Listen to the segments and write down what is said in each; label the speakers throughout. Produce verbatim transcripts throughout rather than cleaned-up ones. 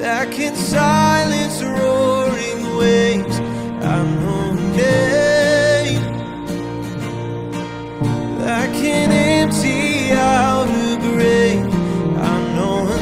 Speaker 1: that can silence roaring waves. I know a name that can empty out a grave. I know a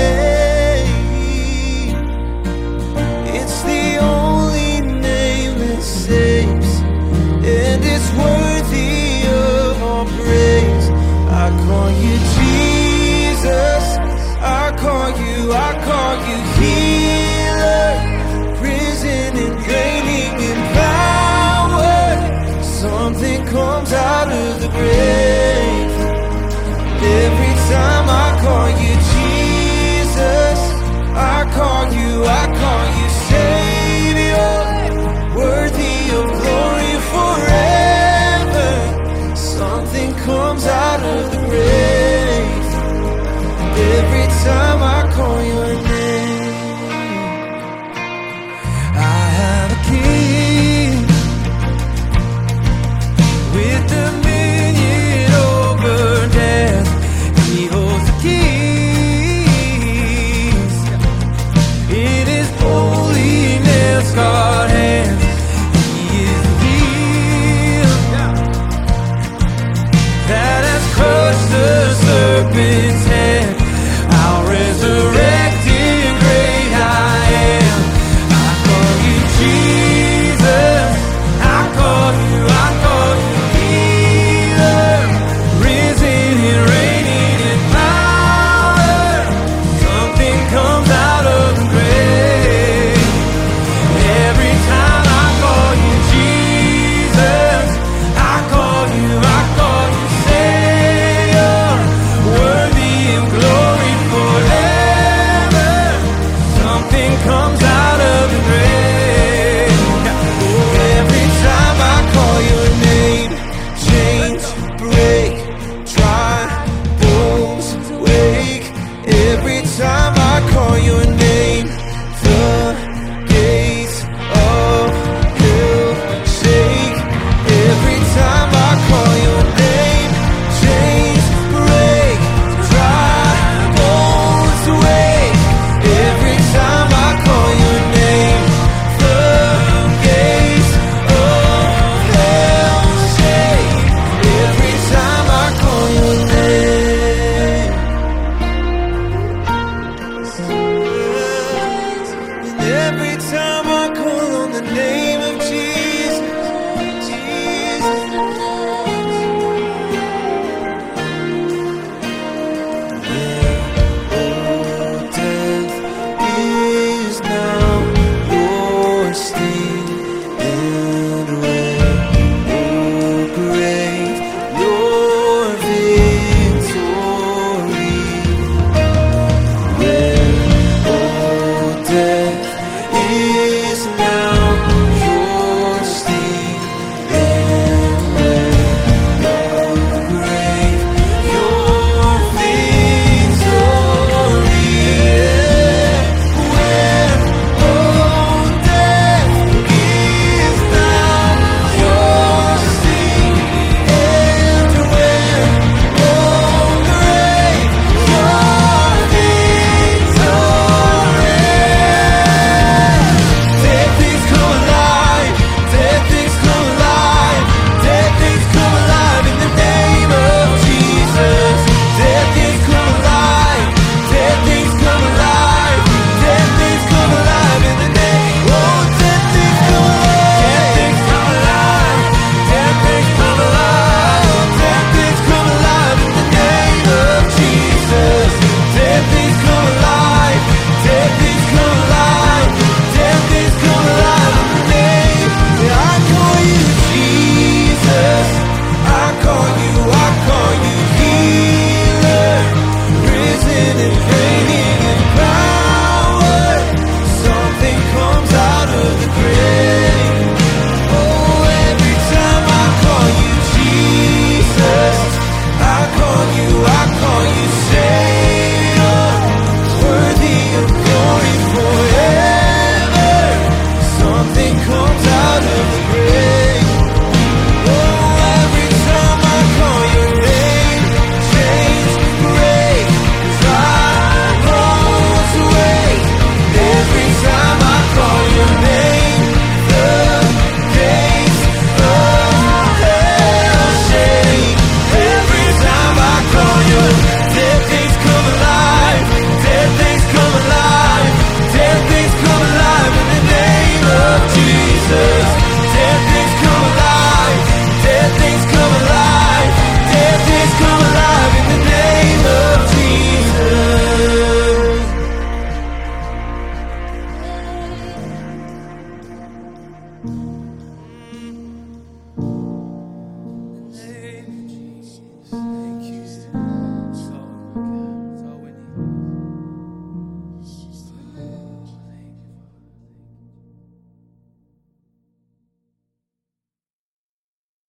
Speaker 1: name, it's the only name that saves, and it's worthy of all praise. I call you Jesus, I call you, I call you healer, risen and reigning in power. Something comes out of the grave every time I call you Jesus. I call you, I call you Savior, worthy of glory forever. Something comes out of the grave every time I call your name. I have a King with dominion over death. He holds the keys in his holy nail-scarred hands. He is the heel that has crushed the serpent's head. Our resurrected great I am. I call you Jesus, I call you, I call you healer, risen and reigning in power. Something comes out of the grave every time I call you Jesus. I call you, I call you Savior, worthy of glory forever. Something comes out of the grave every time I call your name. Chains break, dry bones wake every time I call your name. The gates of hell shake every time I call your name. Chains break, dry bones wake every time I call your name. The gates of hell shake every time I call your name. And every time I call on the name